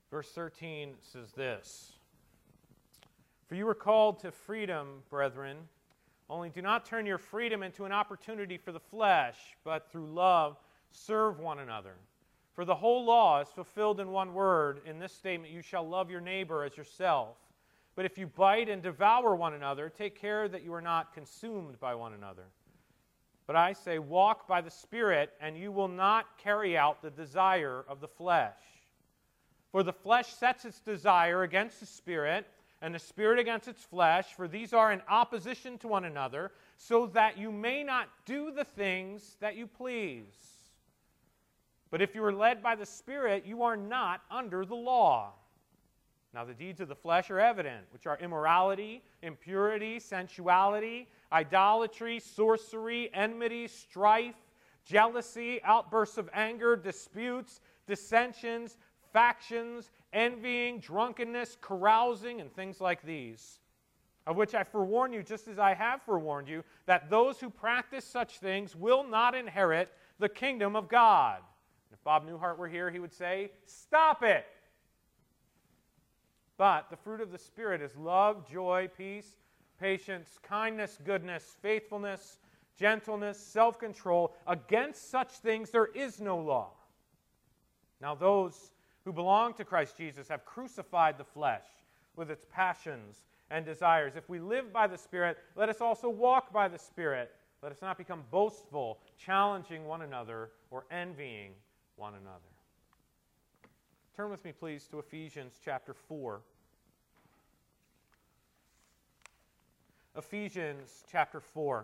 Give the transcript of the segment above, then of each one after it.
Verse 13 says this, "For you were called to freedom, brethren, only do not turn your freedom into an opportunity for the flesh, but through love serve one another. For the whole law is fulfilled in one word, in this statement, you shall love your neighbor as yourself. But if you bite and devour one another, take care that you are not consumed by one another. But I say, walk by the Spirit, and you will not carry out the desire of the flesh. For the flesh sets its desire against the Spirit, and the Spirit against its flesh, for these are in opposition to one another, so that you may not do the things that you please. But if you are led by the Spirit, you are not under the law. Now the deeds of the flesh are evident, which are immorality, impurity, sensuality, idolatry, sorcery, enmity, strife, jealousy, outbursts of anger, disputes, dissensions, factions, envying, drunkenness, carousing, and things like these, of which I forewarn you, just as I have forewarned you, that those who practice such things will not inherit the kingdom of God." If Bob Newhart were here, he would say, "Stop it!" But the fruit of the Spirit is love, joy, peace, patience, kindness, goodness, faithfulness, gentleness, self-control. Against such things there is no law. Now those who belong to Christ Jesus have crucified the flesh with its passions and desires. If we live by the Spirit, let us also walk by the Spirit. Let us not become boastful, challenging one another, or envying one another. Turn with me, please, to Ephesians chapter 4. Ephesians chapter 4.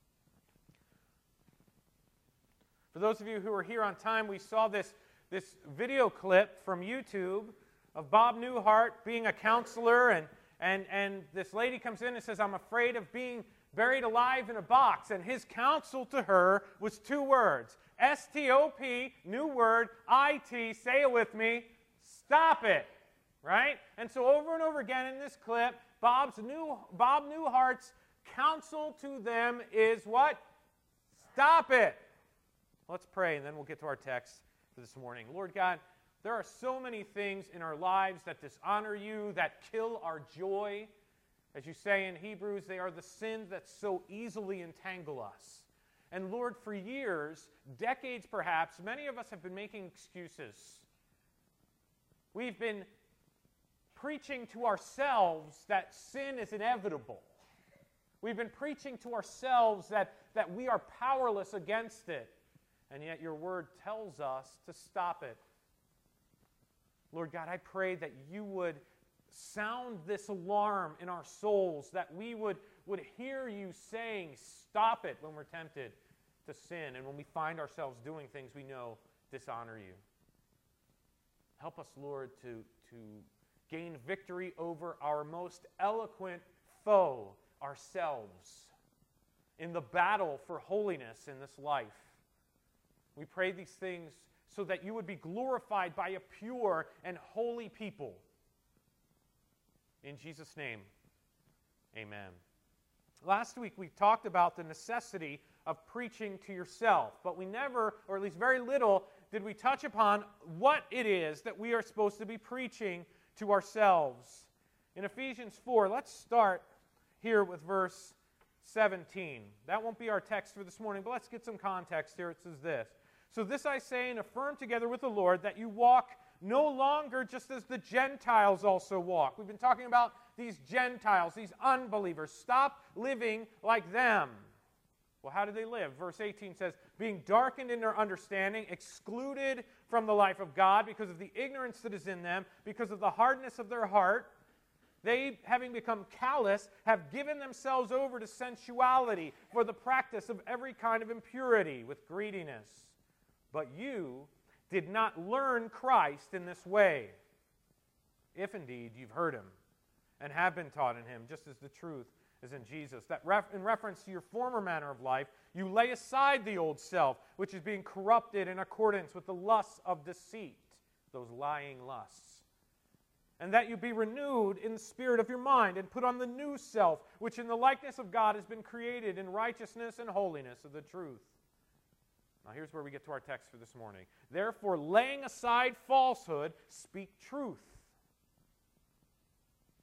For those of you who are here on time, we saw this video clip from YouTube of Bob Newhart being a counselor, and this lady comes in and says, "I'm afraid of being buried alive in a box." And his counsel to her was two words, S-T-O-P, new word, I-T, say it with me, stop it, right? And so over and over again in this clip, Bob Newhart's counsel to them is what? Stop it. Let's pray, and then we'll get to our text for this morning. Lord God, there are so many things in our lives that dishonor you, that kill our joy. As you say in Hebrews, they are the sins that so easily entangle us. And Lord, for years, decades perhaps, many of us have been making excuses. We've been preaching to ourselves that sin is inevitable. We've been preaching to ourselves that we are powerless against it. And yet your word tells us to stop it. Lord God, I pray that you would sound this alarm in our souls, that we would hear you saying, stop it, when we're tempted to sin and when we find ourselves doing things we know dishonor you. Help us, Lord, to gain victory over our most eloquent foe, ourselves, in the battle for holiness in this life. We pray these things so that you would be glorified by a pure and holy people. In Jesus' name, amen. Last week we talked about the necessity of preaching to yourself, but we never, or at least very little, did we touch upon what it is that we are supposed to be preaching to ourselves. In Ephesians 4, let's start here with verse 17. That won't be our text for this morning, but let's get some context here. It says this: "So this I say and affirm together with the Lord, that you walk no longer just as the Gentiles also walk." We've been talking about these Gentiles, these unbelievers. Stop living like them. Well, how do they live? Verse 18 says, "Being darkened in their understanding, excluded from the life of God because of the ignorance that is in them, because of the hardness of their heart. They, having become callous, have given themselves over to sensuality for the practice of every kind of impurity with greediness. But you did not learn Christ in this way, if indeed you've heard him and have been taught in him, just as the truth is in Jesus. That in reference to your former manner of life, you lay aside the old self, which is being corrupted in accordance with the lusts of deceit," those lying lusts, "and that you be renewed in the spirit of your mind, and put on the new self, which in the likeness of God has been created in righteousness and holiness of the truth." Now here's where we get to our text for this morning. "Therefore, laying aside falsehood, speak truth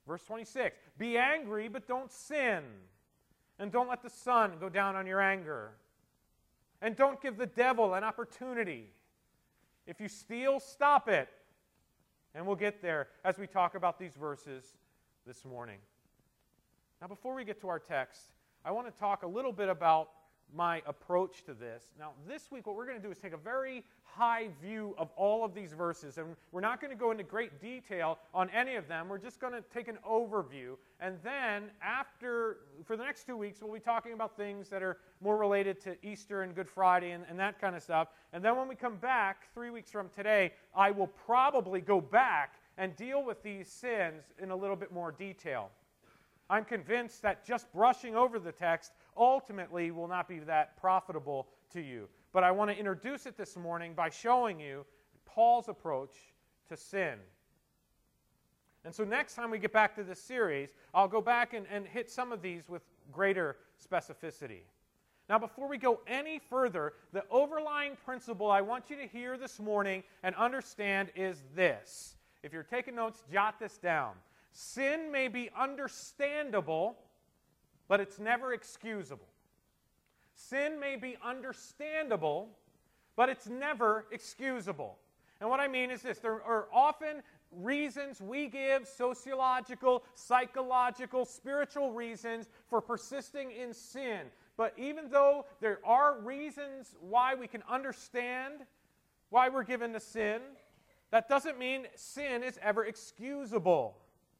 Verse 26, be angry, but don't sin. And don't let the sun go down on your anger. And don't give the devil an opportunity. If you steal, stop it. And we'll get there as we talk about these verses this morning. Now, before we get to our text, I want to talk a little bit about my approach to this. Now, this week what we're going to do is take a very high view of all of these verses, and we're not going to go into great detail on any of them. We're just going to take an overview, and then for the next 2 weeks, we'll be talking about things that are more related to Easter and Good Friday and that kind of stuff. And then when we come back 3 weeks from today, I will probably go back and deal with these sins in a little bit more detail. I'm convinced that just brushing over the text ultimately will not be that profitable to you. But I want to introduce it this morning by showing you Paul's approach to sin. And so next time we get back to this series, I'll go back and hit some of these with greater specificity. Now, before we go any further, the overlying principle I want you to hear this morning and understand is this. If you're taking notes, jot this down. Sin may be understandable, but it's never excusable. Sin may be understandable, but it's never excusable. And what I mean is this. There are often reasons we give, sociological, psychological, spiritual reasons for persisting in sin. But even though there are reasons why we can understand why we're given to sin, that doesn't mean sin is ever excusable.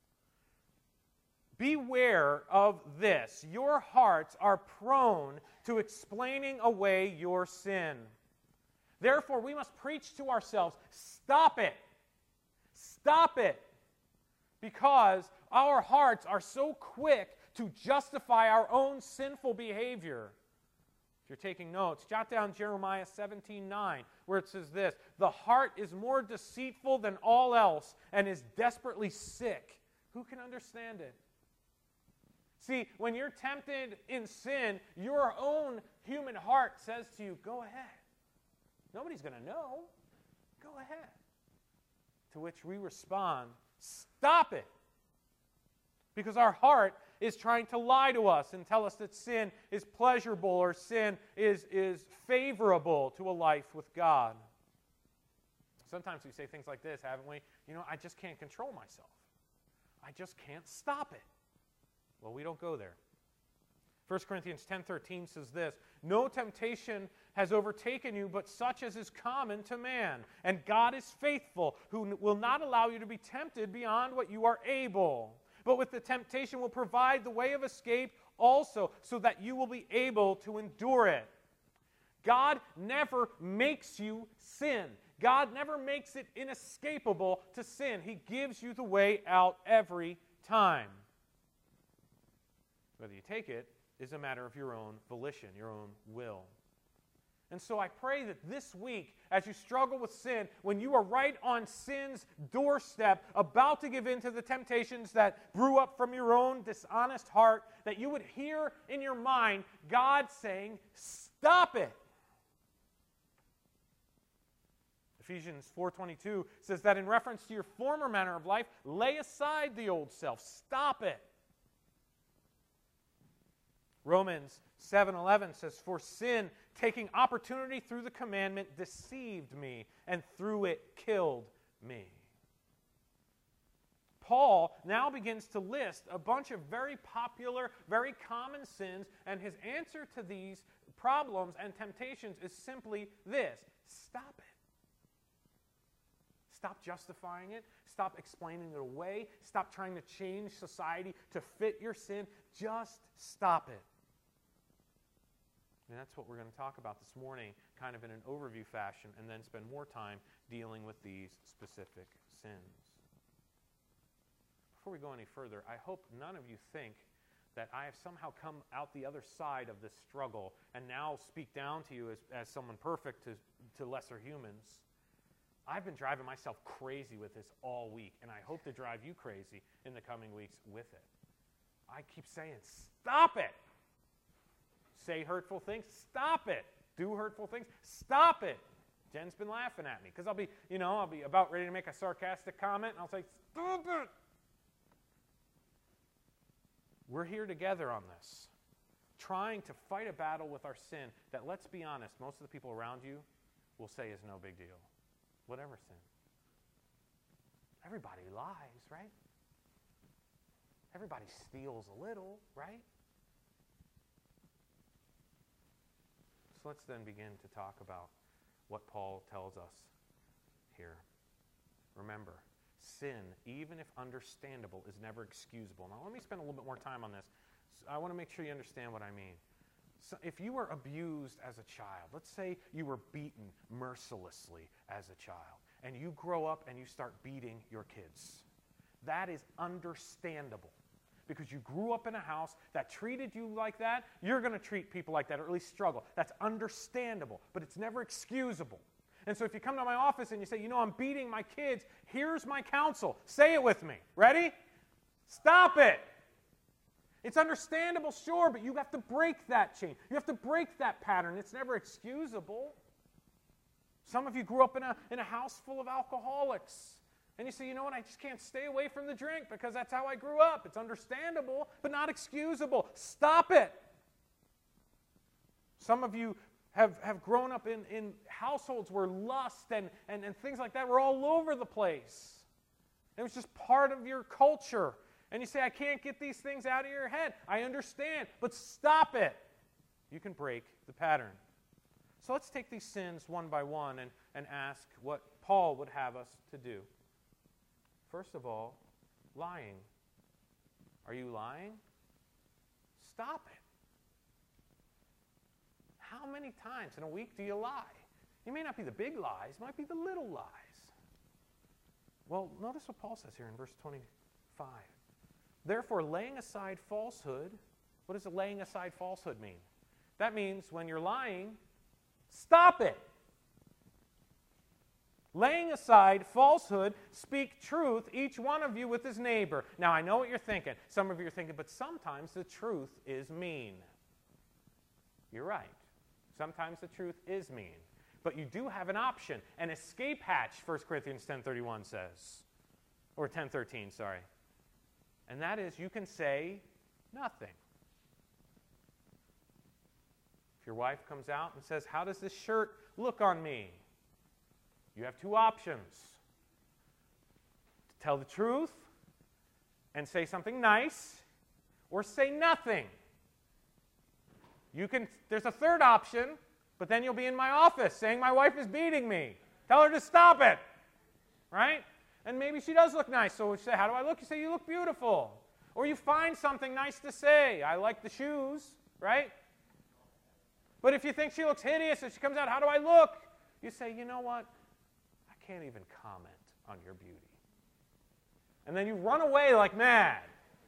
Beware of this. Your hearts are prone to explaining away your sin. Therefore, we must preach to ourselves, stop it. Stop it. Because our hearts are so quick to justify our own sinful behavior. If you're taking notes, jot down Jeremiah 17:9, where it says this, the heart is more deceitful than all else and is desperately sick. Who can understand it? See, when you're tempted in sin, your own human heart says to you, go ahead. Nobody's going to know. Go ahead. To which we respond, stop it. Because our heart is trying to lie to us and tell us that sin is pleasurable or sin is favorable to a life with God. Sometimes we say things like this, haven't we? I just can't control myself. I just can't stop it. Well, we don't go there. 1 Corinthians 10:13 says this, no temptation has overtaken you, but such as is common to man. And God is faithful, who will not allow you to be tempted beyond what you are able. But with the temptation will provide the way of escape also, so that you will be able to endure it. God never makes you sin. God never makes it inescapable to sin. He gives you the way out every time. Whether you take it is a matter of your own volition, your own will. And so I pray that this week, as you struggle with sin, when you are right on sin's doorstep, about to give in to the temptations that brew up from your own dishonest heart, that you would hear in your mind God saying, stop it. Ephesians 4:22 says that in reference to your former manner of life, lay aside the old self. Stop it. Romans 7:11 says, for sin, taking opportunity through the commandment, deceived me, and through it killed me. Paul now begins to list a bunch of very popular, very common sins, and his answer to these problems and temptations is simply this: stop it. Stop justifying it. Stop explaining it away. Stop trying to change society to fit your sin. Just stop it. And that's what we're going to talk about this morning, kind of in an overview fashion, and then spend more time dealing with these specific sins. Before we go any further, I hope none of you think that I have somehow come out the other side of this struggle and now speak down to you as someone perfect to lesser humans. I've been driving myself crazy with this all week, and I hope to drive you crazy in the coming weeks with it. I keep saying, stop it. Say hurtful things, stop it. Do hurtful things, stop it. Jen's been laughing at me because I'll be about ready to make a sarcastic comment, and I'll say, stop it. We're here together on this, trying to fight a battle with our sin that, let's be honest, most of the people around you will say is no big deal. Whatever sin. Everybody lies, right? Everybody steals a little, right? So let's then begin to talk about what Paul tells us here. Remember, sin, even if understandable, is never excusable. Now, let me spend a little bit more time on this. I want to make sure you understand what I mean. So if you were abused as a child, let's say you were beaten mercilessly as a child, and you grow up and you start beating your kids, that is understandable. Because you grew up in a house that treated you like that, you're going to treat people like that, or at least struggle. That's understandable, but it's never excusable. And so if you come to my office and you say, I'm beating my kids, here's my counsel. Say it with me. Ready? Stop it. It's understandable, sure, but you have to break that chain. You have to break that pattern. It's never excusable. Some of you grew up in a house full of alcoholics. And you say, I just can't stay away from the drink because that's how I grew up. It's understandable, but not excusable. Stop it. Some of you have grown up in households where lust and things like that were all over the place. It was just part of your culture. And you say, I can't get these things out of your head. I understand, but stop it. You can break the pattern. So let's take these sins one by one and ask what Paul would have us to do. First of all, lying. Are you lying? Stop it. How many times in a week do you lie? It may not be the big lies, it might be the little lies. Well, notice what Paul says here in verse 25. Therefore, laying aside falsehood, what does laying aside falsehood mean? That means when you're lying, stop it. Laying aside falsehood, speak truth, each one of you with his neighbor. Now, I know what you're thinking. Some of you are thinking, but sometimes the truth is mean. You're right. Sometimes the truth is mean. But you do have an option, an escape hatch, 1 Corinthians 10:31 says. Or 10:13, sorry. And that is, you can say nothing. If your wife comes out and says, how does this shirt look on me? You have two options. To tell the truth and say something nice, or say nothing. There's a third option, but then you'll be in my office saying my wife is beating me. Tell her to stop it. Right? And maybe she does look nice, so we say, how do I look? You say, you look beautiful. Or you find something nice to say. I like the shoes, right? But if you think she looks hideous and she comes out, how do I look? You say, you know what? I can't even comment on your beauty. And then you run away like mad.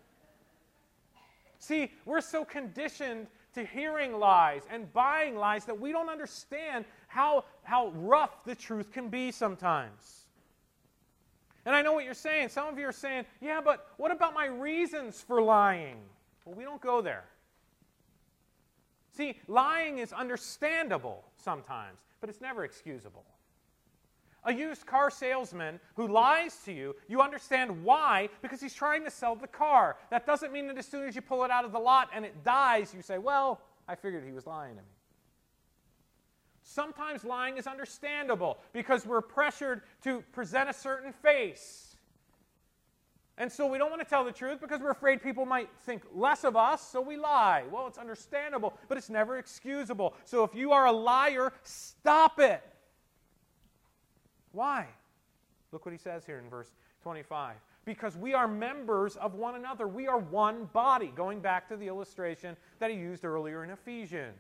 See, we're so conditioned to hearing lies and buying lies that we don't understand how rough the truth can be sometimes. And I know what you're saying. Some of you are saying, yeah, but what about my reasons for lying? Well, we don't go there. See, lying is understandable sometimes, but it's never excusable. A used car salesman who lies to you, you understand why, because he's trying to sell the car. That doesn't mean that as soon as you pull it out of the lot and it dies, you say, well, I figured he was lying to me. Sometimes lying is understandable because we're pressured to present a certain face. And so we don't want to tell the truth because we're afraid people might think less of us, so we lie. Well, it's understandable, but it's never excusable. So if you are a liar, stop it. Why? Look what he says here in verse 25. Because we are members of one another. We are one body. Going back to the illustration that he used earlier in Ephesians.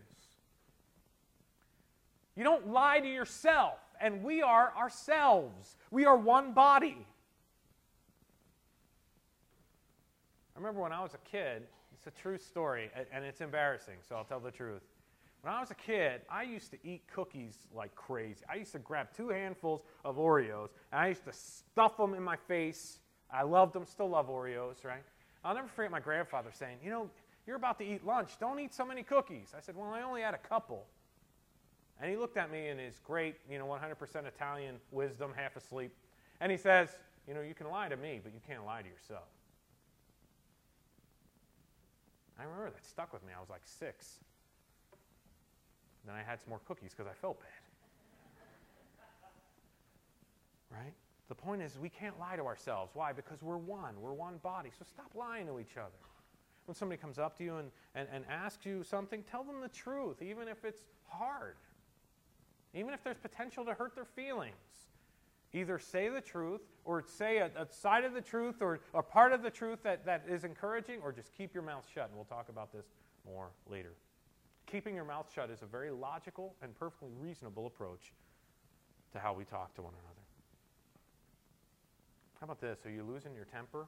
You don't lie to yourself, and we are ourselves. We are one body. I remember when I was a kid, it's a true story, and it's embarrassing, so I'll tell the truth. When I was a kid, I used to eat cookies like crazy. I used to grab 2 handfuls of Oreos, and I used to stuff them in my face. I loved them, still love Oreos, right? I'll never forget my grandfather saying, you're about to eat lunch. Don't eat so many cookies. I said, well, I only had a couple. And he looked at me in his great, 100% Italian wisdom, half asleep. And he says, you can lie to me, but you can't lie to yourself. I remember that stuck with me. I was like 6. Then I had some more cookies because I felt bad. Right? The point is, we can't lie to ourselves. Why? Because we're one. We're one body. So stop lying to each other. When somebody comes up to you and asks you something, tell them the truth, even if it's hard. Even if there's potential to hurt their feelings. Either say the truth, or say a side of the truth, or a part of the truth that is encouraging, or just keep your mouth shut. And we'll talk about this more later. Keeping your mouth shut is a very logical and perfectly reasonable approach to how we talk to one another. How about this? Are you losing your temper?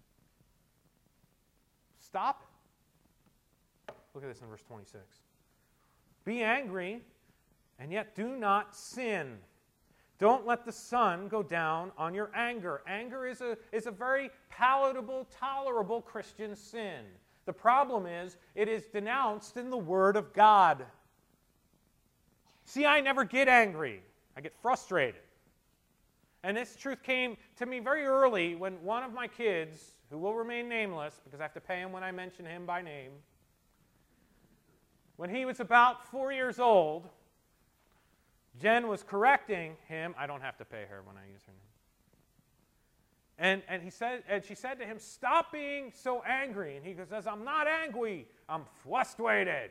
Stop it. Look at this in verse 26. Be angry, and yet do not sin. Don't let the sun go down on your anger. Anger is a very palatable, tolerable Christian sin. The problem is, it is denounced in the Word of God. See, I never get angry. I get frustrated. And this truth came to me very early when one of my kids, who will remain nameless because I have to pay him when I mention him by name, when he was about 4 years old, Jen was correcting him. I don't have to pay her when I use her name. And she said to him, "Stop being so angry." And he says, "I'm not angry. I'm frustrated."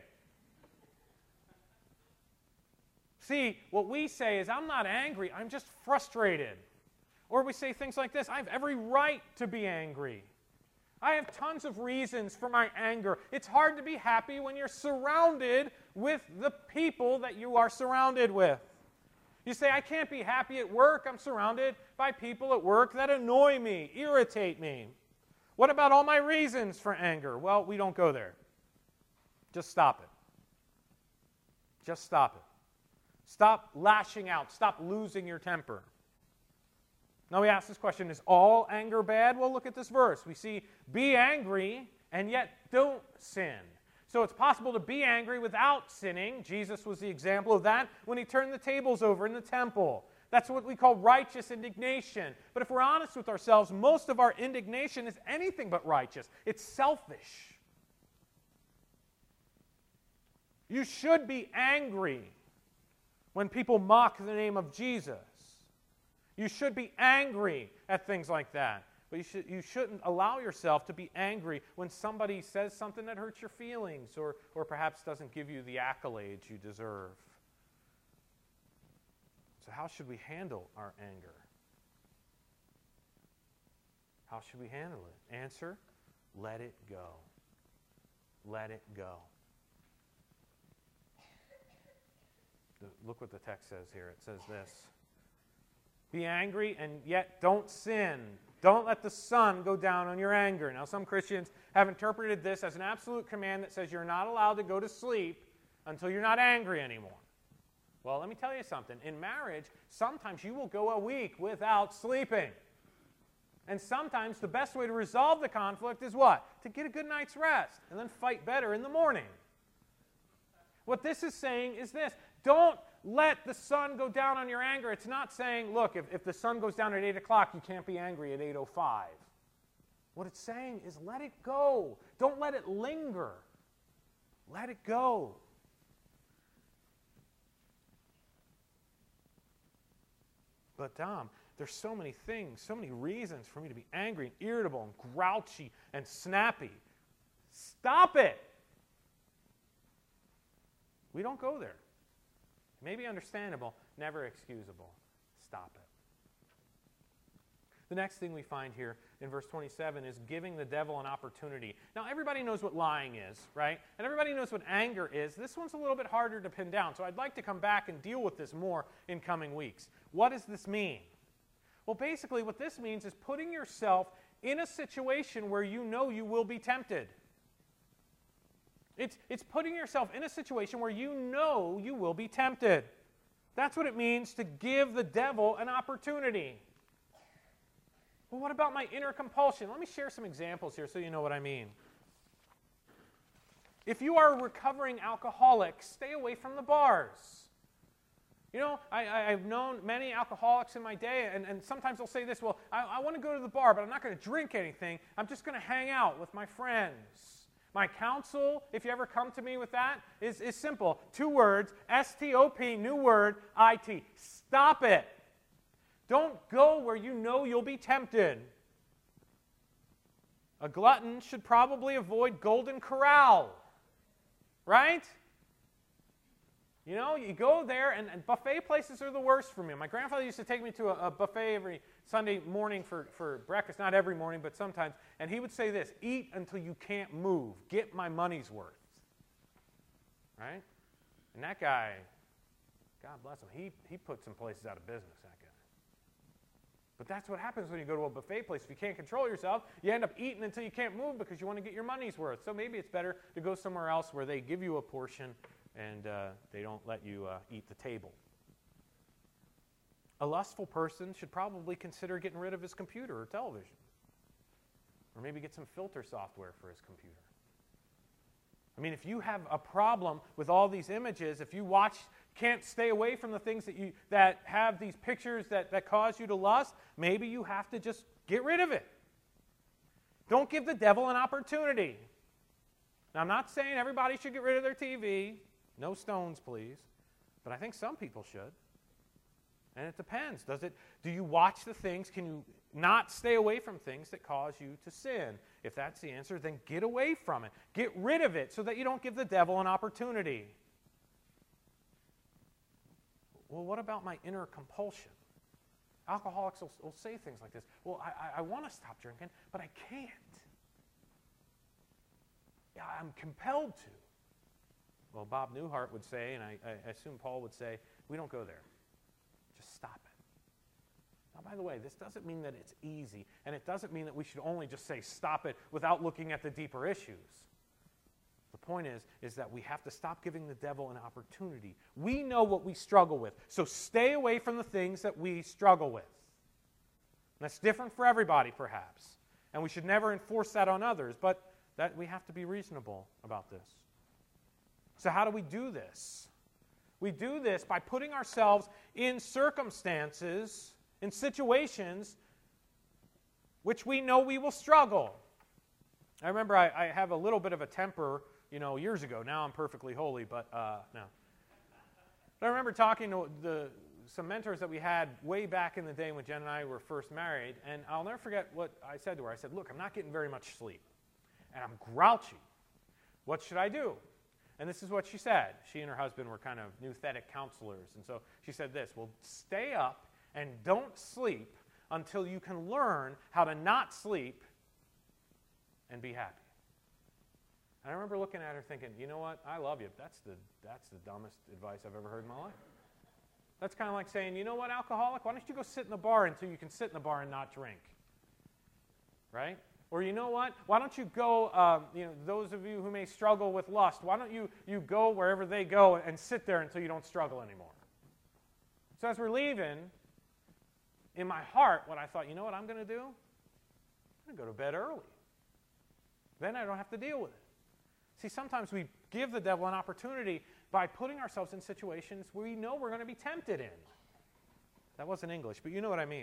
See, what we say is, "I'm not angry. I'm just frustrated." Or we say things like this: "I have every right to be angry. I have tons of reasons for my anger." It's hard to be happy when you're surrounded with the people that you are surrounded with. You say, "I can't be happy at work. I'm surrounded by people at work that annoy me, irritate me." What about all my reasons for anger? Well, we don't go there. Just stop it. Just stop it. Stop lashing out. Stop losing your temper. Now we ask this question, is all anger bad? Well, look at this verse. We see, be angry and yet don't sin. So it's possible to be angry without sinning. Jesus was the example of that when he turned the tables over in the temple. That's what we call righteous indignation. But if we're honest with ourselves, most of our indignation is anything but righteous. It's selfish. You should be angry when people mock the name of Jesus. You should be angry at things like that. But you shouldn't allow yourself to be angry when somebody says something that hurts your feelings or perhaps doesn't give you the accolades you deserve. So how should we handle our anger? How should we handle it? Answer, let it go. Let it go. Look what the text says here. It says this: be angry and yet don't sin. Don't let the sun go down on your anger. Now, some Christians have interpreted this as an absolute command that says you're not allowed to go to sleep until you're not angry anymore. Well, let me tell you something. In marriage, sometimes you will go a week without sleeping. And sometimes the best way to resolve the conflict is what? To get a good night's rest and then fight better in the morning. What this is saying is this: don't let the sun go down on your anger. It's not saying, look, if the sun goes down at 8 o'clock, you can't be angry at 8:05. What it's saying is let it go. Don't let it linger. Let it go. But Dom, there's so many things, so many reasons for me to be angry and irritable and grouchy and snappy. Stop it. We don't go there. Maybe understandable, never excusable. Stop it. The next thing we find here in verse 27 is giving the devil an opportunity. Now, everybody knows what lying is, right? And everybody knows what anger is. This one's a little bit harder to pin down, so I'd like to come back and deal with this more in coming weeks. What does this mean? Well, basically what this means is putting yourself in a situation where you know you will be tempted. It's putting yourself in a situation where you know you will be tempted. That's what it means to give the devil an opportunity. Well, what about my inner compulsion? Let me share some examples here so you know what I mean. If you are a recovering alcoholic, stay away from the bars. You know, I've known many alcoholics in my day, and sometimes they'll say this: well, I want to go to the bar, but I'm not going to drink anything. I'm just going to hang out with my friends. My counsel, if you ever come to me with that, is simple. 2 words, S-T-O-P, new word, I-T. Stop it. Don't go where you know you'll be tempted. A glutton should probably avoid Golden Corral, right? You know, you go there, and buffet places are the worst for me. My grandfather used to take me to a buffet every Sunday morning for breakfast, not every morning, but sometimes, and he would say this, eat until you can't move. Get my money's worth. Right? And that guy, God bless him, he put some places out of business, that guy. But that's what happens when you go to a buffet place. If you can't control yourself, you end up eating until you can't move because you want to get your money's worth. So maybe it's better to go somewhere else where they give you a portion and they don't let you eat the table. A lustful person should probably consider getting rid of his computer or television. Or maybe get some filter software for his computer. I mean, if you have a problem with all these images, if you can't stay away from the things that have these pictures that cause you to lust, maybe you have to just get rid of it. Don't give the devil an opportunity. Now, I'm not saying everybody should get rid of their TV. No stones, please. But I think some people should. And it depends. Do you watch the things? Can you not stay away from things that cause you to sin? If that's the answer, then get away from it. Get rid of it so that you don't give the devil an opportunity. Well, what about my inner compulsion? Alcoholics will say things like this. Well, I want to stop drinking, but I can't. Yeah, I'm compelled to. Well, Bob Newhart would say, and I assume Paul would say, we don't go there. Just stop it. Now, by the way, this doesn't mean that it's easy, and it doesn't mean that we should only just say stop it without looking at the deeper issues. The point is that we have to stop giving the devil an opportunity. We know what we struggle with, so stay away from the things that we struggle with. And that's different for everybody, perhaps, and we should never enforce that on others, but that we have to be reasonable about this. So how do we do this? We do this by putting ourselves in circumstances, in situations, which we know we will struggle. I remember I have a little bit of a temper, years ago. Now I'm perfectly holy, but no. But I remember talking to some mentors that we had way back in the day when Jen and I were first married, and I'll never forget what I said to her. I said, look, I'm not getting very much sleep, and I'm grouchy. What should I do? And this is what she said. She and her husband were kind of nouthetic counselors. And so she said this, well, stay up and don't sleep until you can learn how to not sleep and be happy. And I remember looking at her thinking, you know what? I love you. That's the dumbest advice I've ever heard in my life. That's kind of like saying, you know what, alcoholic? Why don't you go sit in the bar until you can sit in the bar and not drink? Right? Or you know what? Why don't you go, those of you who may struggle with lust, why don't you go wherever they go and sit there until you don't struggle anymore? So as we're leaving, in my heart, what I thought, you know what I'm going to do? I'm going to go to bed early. Then I don't have to deal with it. See, sometimes we give the devil an opportunity by putting ourselves in situations where we know we're going to be tempted in. That wasn't English, but you know what I mean.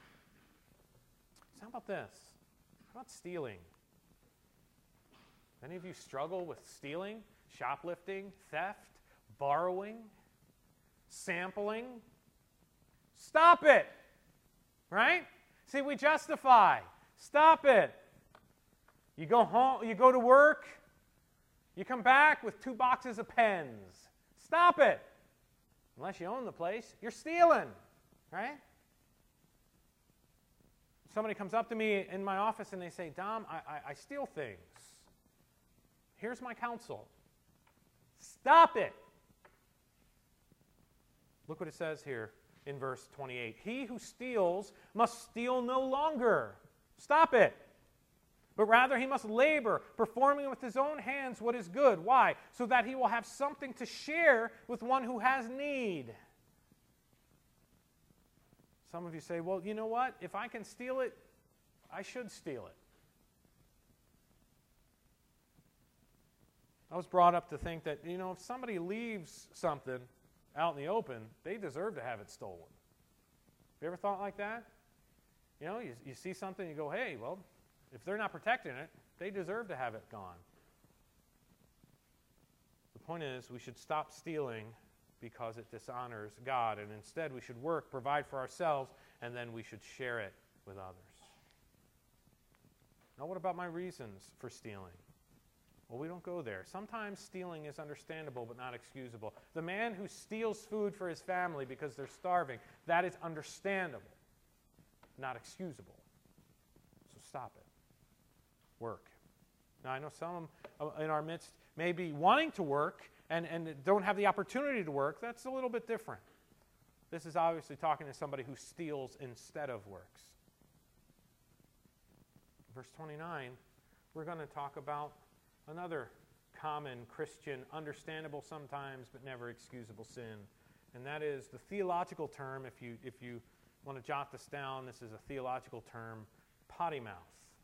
So how about this? How about stealing? Any of you struggle with stealing, shoplifting, theft, borrowing, sampling? Stop it! Right? See, we justify. Stop it. You go home, you go to work, you come back with 2 boxes of pens. Stop it. Unless you own the place, you're stealing. Right? Somebody comes up to me in my office and they say, Dom, I steal things. Here's my counsel. Stop it. Look what it says here in verse 28. He who steals must steal no longer. Stop it. But rather he must labor, performing with his own hands what is good. Why? So that he will have something to share with one who has need. Some of you say, well, you know what? If I can steal it, I should steal it. I was brought up to think that, if somebody leaves something out in the open, they deserve to have it stolen. Have you ever thought like that? You see something, you go, hey, well, if they're not protecting it, they deserve to have it gone. point is, we should stop stealing because it dishonors God, and instead we should work, provide for ourselves, and then we should share it with others. Now, what about my reasons for stealing? Well, we don't go there. Sometimes stealing is understandable but not excusable. The man who steals food for his family because they're starving, that is understandable, not excusable. So stop it. Work. Now, I know some in our midst may be wanting to work and don't have the opportunity to work. That's a little bit different. This is obviously talking to somebody who steals instead of works. Verse 29, we're going to talk about another common Christian, understandable sometimes but never excusable sin. And that is the theological term, if you want to jot this down, this is a theological term, potty mouth.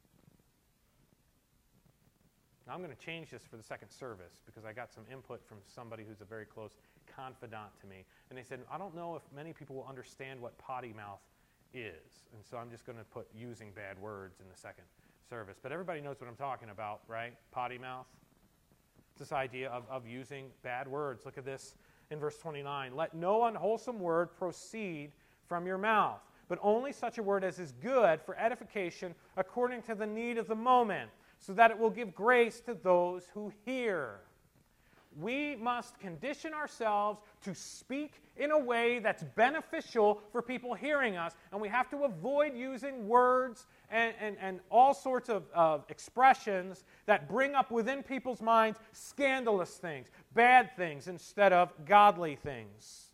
Now, I'm going to change this for the second service because I got some input from somebody who's a very close confidant to me. And they said, I don't know if many people will understand what potty mouth is. And so I'm just going to put using bad words in the second service. But everybody knows what I'm talking about, right? Potty mouth. It's this idea of using bad words. Look at this in verse 29. Let no unwholesome word proceed from your mouth, but only such a word as is good for edification according to the need of the moment, so that it will give grace to those who hear. We must condition ourselves to speak in a way that's beneficial for people hearing us, and we have to avoid using words and all sorts of expressions that bring up within people's minds scandalous things, bad things, instead of godly things.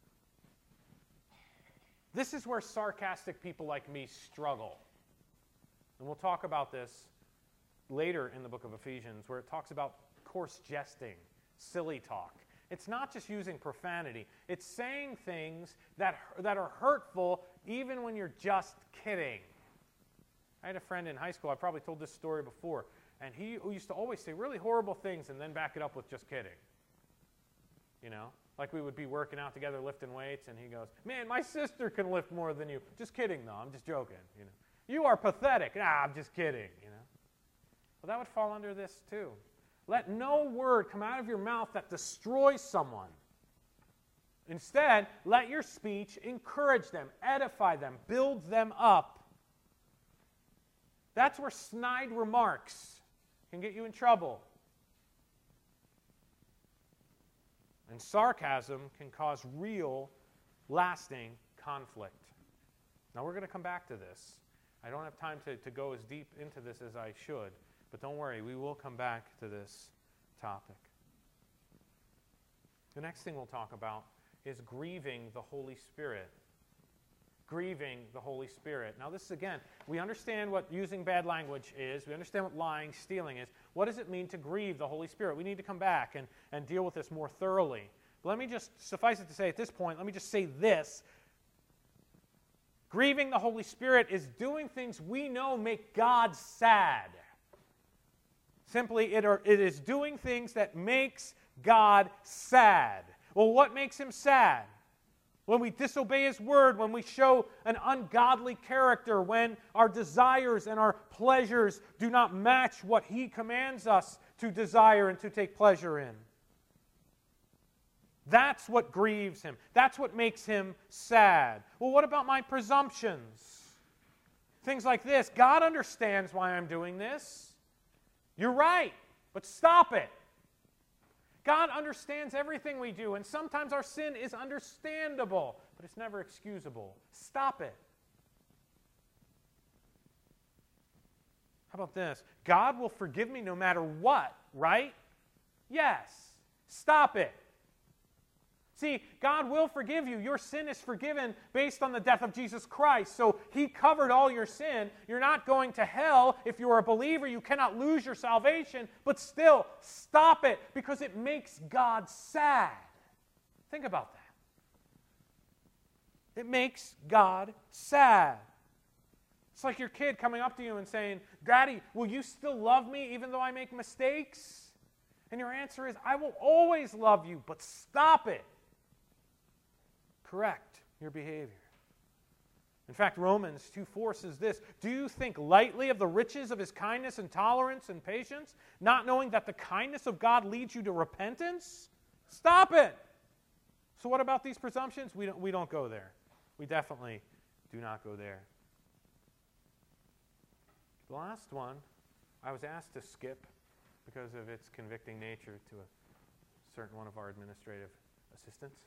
This is where sarcastic people like me struggle. And we'll talk about this later in the book of Ephesians, where it talks about coarse jesting, silly talk. It's not just using profanity. It's saying things that are hurtful even when you're just kidding. I had a friend in high school, I probably told this story before, and he used to always say really horrible things and then back it up with just kidding. You know? Like we would be working out together lifting weights, and he goes, man, my sister can lift more than you. Just kidding, though. I'm just joking. You know? You are pathetic. I'm just kidding. You know? Well, that would fall under this too. Let no word come out of your mouth that destroys someone. Instead, let your speech encourage them, edify them, build them up. That's where snide remarks can get you in trouble. And sarcasm can cause real, lasting conflict. Now, we're going to come back to this. I don't have time to go as deep into this as I should. But don't worry, we will come back to this topic. The next thing we'll talk about is grieving the Holy Spirit. Grieving the Holy Spirit. Now this, again, we understand what using bad language is. We understand what lying, stealing is. What does it mean to grieve the Holy Spirit? We need to come back and deal with this more thoroughly. But let me just, suffice it to say at this point, let me just say this. Grieving the Holy Spirit is doing things we know make God sad. Simply, it is doing things that makes God sad. Well, what makes him sad? When we disobey his word, when we show an ungodly character, when our desires and our pleasures do not match what he commands us to desire and to take pleasure in. That's what grieves him. That's what makes him sad. Well, what about my presumptions? Things like this. God understands why I'm doing this. You're right, but stop it. God understands everything we do, and sometimes our sin is understandable, but it's never excusable. Stop it. How about this? God will forgive me no matter what, right? Yes. Stop it. See, God will forgive you. Your sin is forgiven based on the death of Jesus Christ. So he covered all your sin. You're not going to hell. If you're a believer, you cannot lose your salvation. But still, stop it because it makes God sad. Think about that. It makes God sad. It's like your kid coming up to you and saying, Daddy, will you still love me even though I make mistakes? And your answer is, I will always love you, but stop it. Correct your behavior. In fact, Romans 2:4 says this, "Do you think lightly of the riches of his kindness and tolerance and patience, not knowing that the kindness of God leads you to repentance?" Stop it! So what about these presumptions? We don't go there. We definitely do not go there. The last one, I was asked to skip because of its convicting nature to a certain one of our administrative assistants.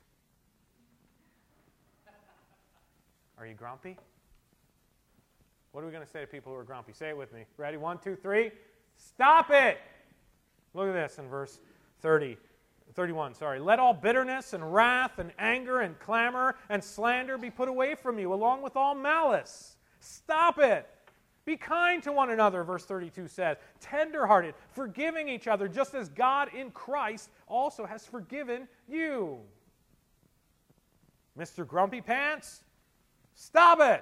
Are you grumpy? What are we going to say to people who are grumpy? Say it with me. Ready? 1, 2, 3. Stop it! Look at this in verse 31. Let all bitterness and wrath and anger and clamor and slander be put away from you, along with all malice. Stop it! Be kind to one another, verse 32 says. Tenderhearted, forgiving each other, just as God in Christ also has forgiven you. Mr. Grumpy Pants, stop it!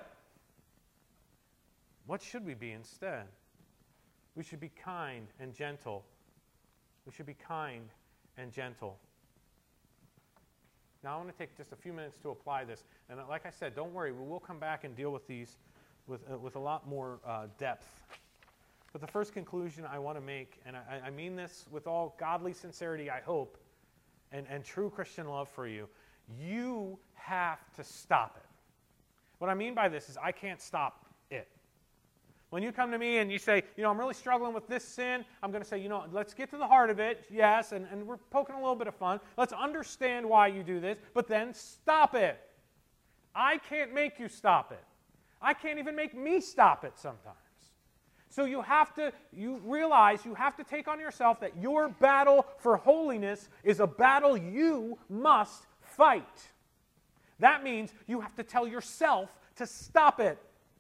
What should we be instead? We should be kind and gentle. We should be kind and gentle. Now I want to take just a few minutes to apply this. And like I said, don't worry, we will come back and deal with these with a lot more depth. But the first conclusion I want to make, and I mean this with all godly sincerity, I hope, and true Christian love for you, you have to stop it. What I mean by this is I can't stop it. When you come to me and you say, I'm really struggling with this sin, I'm going to say, let's get to the heart of it, yes, and we're poking a little bit of fun. Let's understand why you do this, but then stop it. I can't make you stop it. I can't even make me stop it sometimes. So you realize you have to take on yourself that your battle for holiness is a battle you must fight. That means you have to tell yourself to stop it.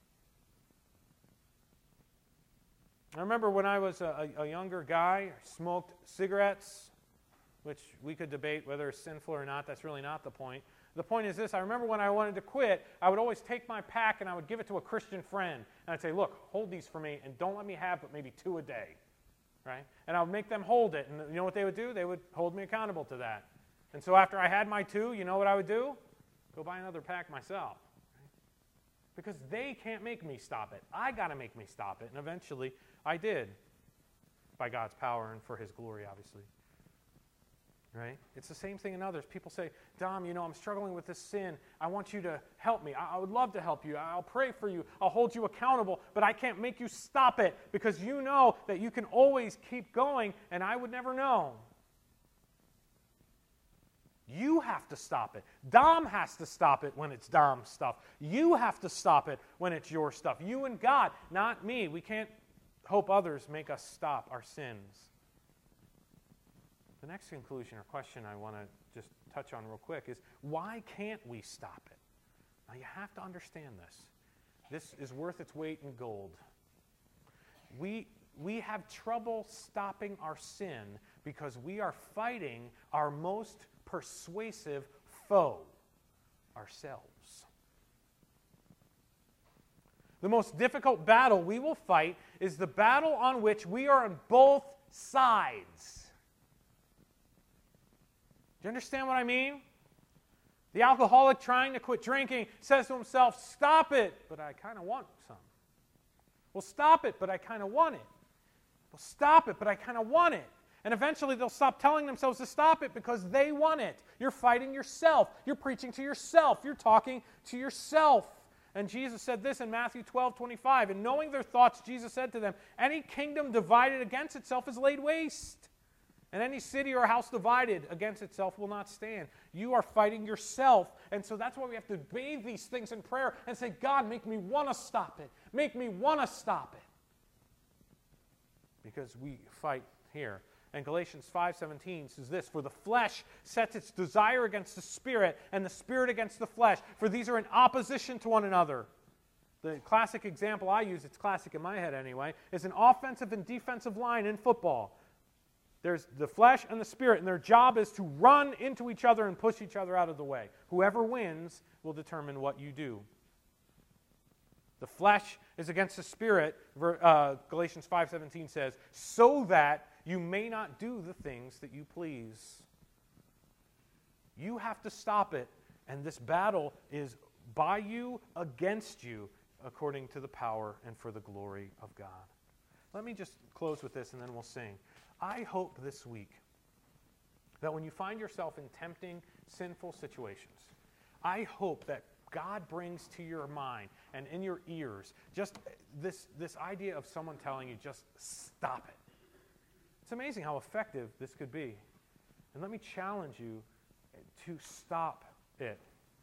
I remember when I was a younger guy, I smoked cigarettes, which we could debate whether it's sinful or not. That's really not the point. The point is this. I remember when I wanted to quit, I would always take my pack and I would give it to a Christian friend. And I'd say, look, hold these for me and don't let me have but maybe 2 a day. Right? And I would make them hold it. And you know what they would do? They would hold me accountable to that. And so after I had my 2, you know what I would do? Go buy another pack myself. Right? Because they can't make me stop it. I got to make me stop it. And eventually I did. By God's power and for His glory, obviously. Right? It's the same thing in others. People say, Dom, I'm struggling with this sin. I want you to help me. I would love to help you. I'll pray for you. I'll hold you accountable, but I can't make you stop it because you know that you can always keep going and I would never know. You have to stop it. Dom has to stop it when it's Dom's stuff. You have to stop it when it's your stuff. You and God, not me. We can't hope others make us stop our sins. The next conclusion or question I want to just touch on real quick is, why can't we stop it? Now you have to understand this. This is worth its weight in gold. We have trouble stopping our sin because we are fighting our most persuasive foe, ourselves. The most difficult battle we will fight is the battle on which we are on both sides. Do you understand what I mean? The alcoholic trying to quit drinking says to himself, stop it, but I kind of want some. Well, stop it, but I kind of want it. Well, stop it, but I kind of want it. And eventually they'll stop telling themselves to stop it because they want it. You're fighting yourself. You're preaching to yourself. You're talking to yourself. And Jesus said this in Matthew 12:25. And knowing their thoughts, Jesus said to them, any kingdom divided against itself is laid waste. And any city or house divided against itself will not stand. You are fighting yourself. And so that's why we have to bathe these things in prayer and say, God, make me want to stop it. Make me want to stop it. Because we fight here. And Galatians 5:17 says this, for the flesh sets its desire against the spirit, and the spirit against the flesh. For these are in opposition to one another. The classic example I use, it's classic in my head anyway, is an offensive and defensive line in football. There's the flesh and the spirit, and their job is to run into each other and push each other out of the way. Whoever wins will determine what you do. The flesh is against the spirit, Galatians 5:17 says, so that you may not do the things that you please. You have to stop it, and this battle is by you, against you, according to the power and for the glory of God. Let me just close with this and then we'll sing. I hope this week that when you find yourself in tempting, sinful situations, I hope that God brings to your mind and in your ears just this idea of someone telling you, just stop it. It's amazing how effective this could be. And let me challenge you to stop it.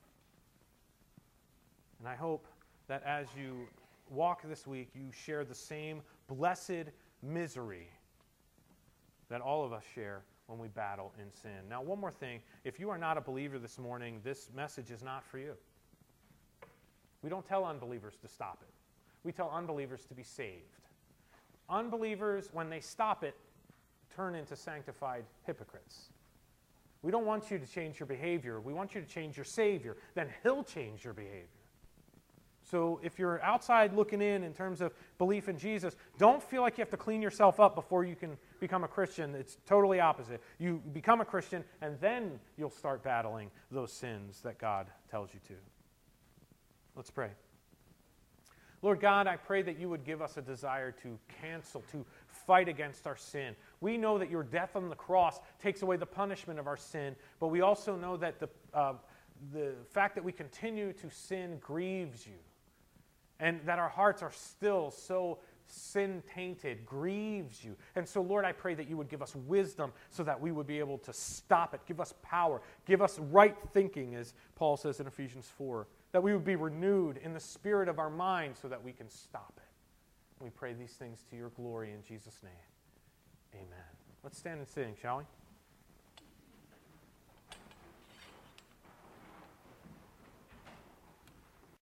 And I hope that as you walk this week, you share the same blessed misery that all of us share when we battle in sin. Now, one more thing. If you are not a believer this morning, this message is not for you. We don't tell unbelievers to stop it. We tell unbelievers to be saved. Unbelievers, when they stop it, turn into sanctified hypocrites. We don't want you to change your behavior. We want you to change your Savior. Then He'll change your behavior. So if you're outside looking in terms of belief in Jesus, don't feel like you have to clean yourself up before you can become a Christian. It's totally opposite. You become a Christian, and then you'll start battling those sins that God tells you to. Let's pray. Lord God, I pray that you would give us a desire to cancel, to fight against our sin. We know that your death on the cross takes away the punishment of our sin, but we also know that the fact that we continue to sin grieves you, and that our hearts are still so sin-tainted grieves you. And so, Lord, I pray that you would give us wisdom so that we would be able to stop it. Give us power. Give us right thinking, as Paul says in Ephesians 4. That we would be renewed in the spirit of our mind so that we can stop it. We pray these things to your glory in Jesus' name. Amen. Let's stand and sing, shall we?